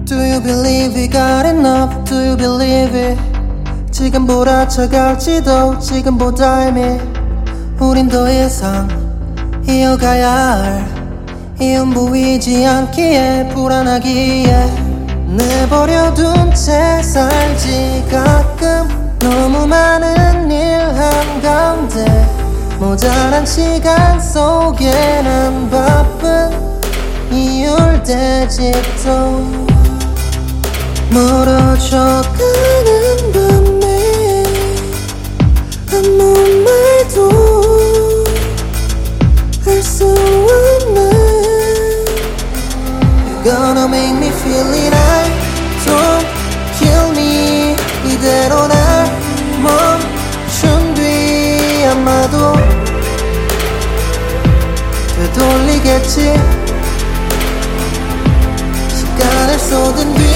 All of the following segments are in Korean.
Do you believe we got enough? Do you believe it? 지금 몰아쳐갈지도 지금보다 이미 우린 더 이상 이어가야 할 이유는 보이지 않기에 불안하기에 내버려둔 채 살지 가끔 너무 많은 일 한가운데 모자란 시간 속에 난 바쁜 이율대집도 멀어져가는 밤에 아무 말도 할 수 없네. You're gonna make me feel it. I don't kill me. 이대로 날 멈춘 뒤 아마도 되돌리겠지. 시간을 쏟은 뒤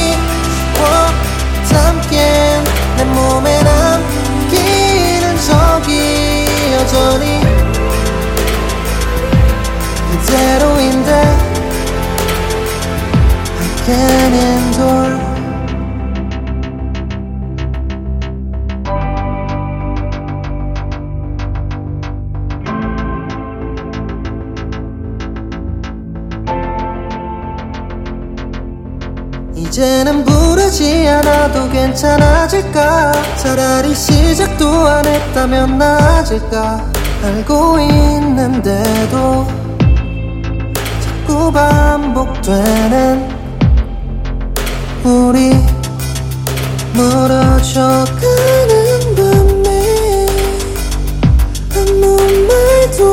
담긴 내 몸에 남기는 적이 여전히 그대로인데 I can't endure. 이제는 부르지 않아도 괜찮아질까. 차라리 시작도 안 했다면 나아질까. 알고 있는데도 자꾸 반복되는 우리 멀어져가는 밤에 아무 말도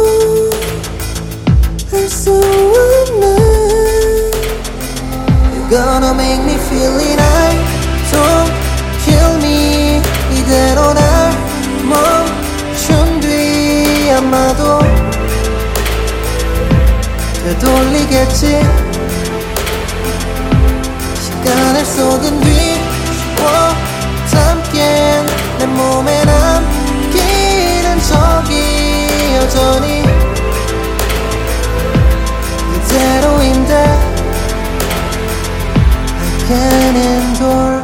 할 수 없네. Gonna make me feel it. I don't kill me. 이대로 날 멈춘 뒤 아마도 되돌리겠지. 시간을 쏟은 뒤 담긴 내 몸에 남기는 적이 여전히 이대로인데 can't endure.